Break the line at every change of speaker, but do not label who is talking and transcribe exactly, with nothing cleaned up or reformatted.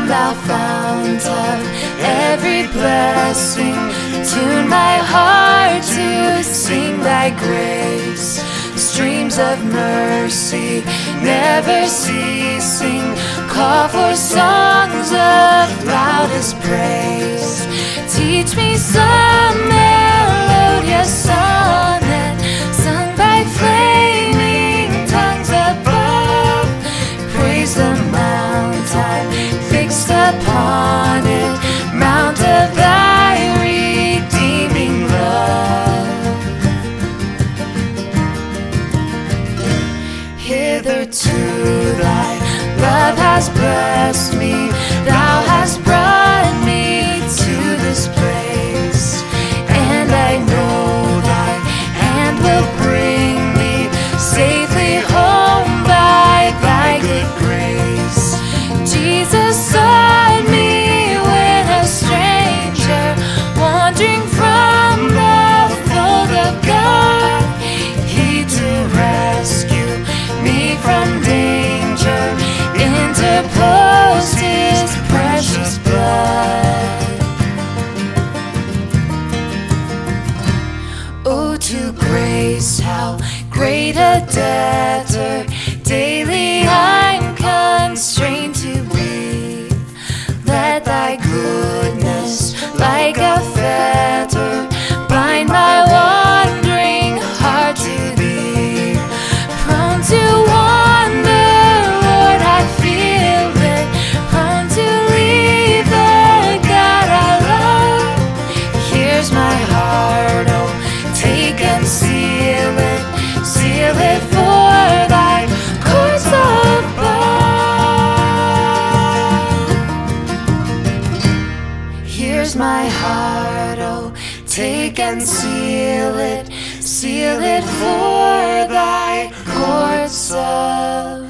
Come thou fount of every blessing, tune my heart to sing thy grace. Streams of mercy never ceasing, call for songs of loudest praise. Teach me some melodious sonnet sung by flaming tongues above. Praise the mount I'm fixed upon it, mount of thy redeeming love. Hitherto thy love has blessed me, thou hast brought me to this place, and I know thy hand will bring me safely home by thy good grace. Jesus sought me when a stranger, wandering from the fold of God. He to rescue me from danger interposed his precious blood. Oh, to grace how great a debtor daily I'm constrained to be. Let thy goodness like a fetter bind my wandering heart to thee. Prone to wander, Lord, I feel it, prone to leave the God I love. Here's my heart, oh, take and seal it, seal it for thy courts above. Here's my heart, oh, take and seal it, seal it for thy courts above.